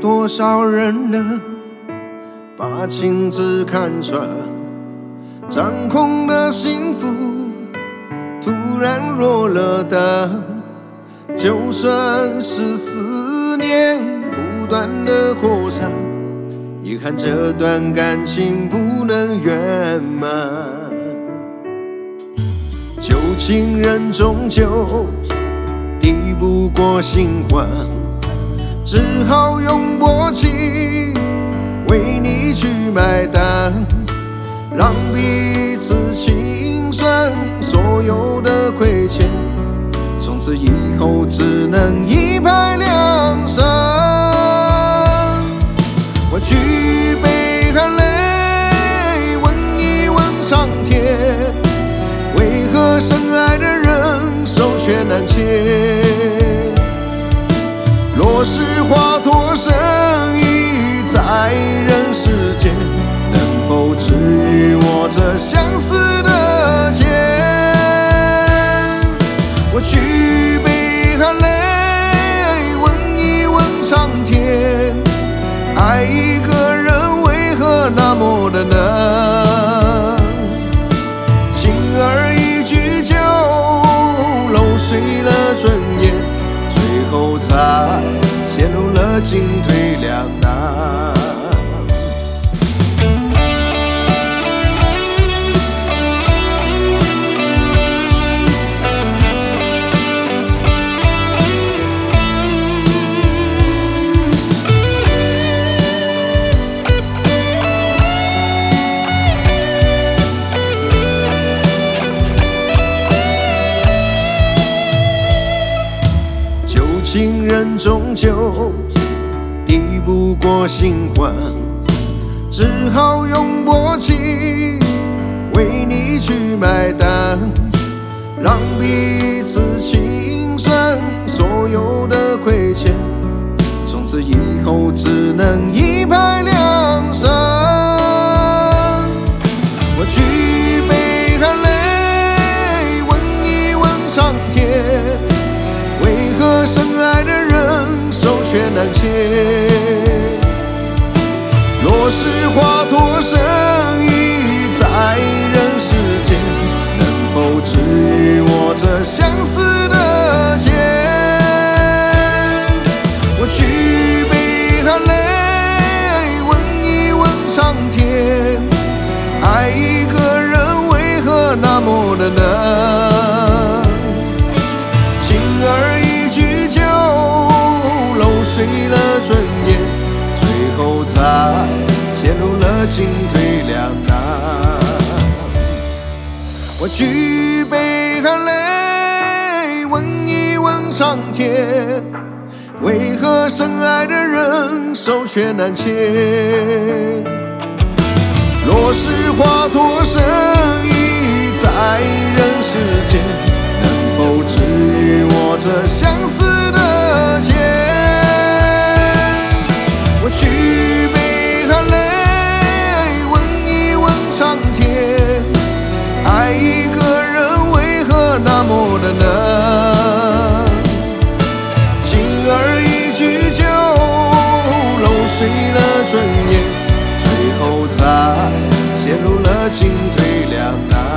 多少人能把情字看穿？掌控的幸福突然弱了档，就算是思念不断的扩散，遗憾这段感情不能圆满。旧情人终究抵不过心慌，只好用薄情为你去买单，让彼此清算所有的亏欠，从此以后只能一拍两散。我举杯含泪问一问苍天，为何深爱的人手却难牵？若是华佗生意在人世间，能否治愈我这相思的结？我举杯含泪问一问苍天，爱一个人为何那么的难？轻而易举就漏水了尊严，最后才陷入了进退两难。情人终究抵不过心慌，只好用薄情为你去买单，让彼此清算所有的亏欠，从此以后只能一拍两散。我举杯含泪问一问苍天，为何深爱的人手却难牵？若是华佗生意在人世间，能否治愈我这相思的结？我举杯含泪问一问苍天，爱一个人为何那么的难？轻而易举就漏水了尊严，最后才陷入了进退两难。我举杯含泪问一问苍天，为何深爱的人手却难牵？若是华佗生意在人世间，能否治愈我这相思的结？我举杯含泪问一问苍天，爱一个人为何那么的难？轻而易举就漏水了尊严，最后才陷入了进退两难。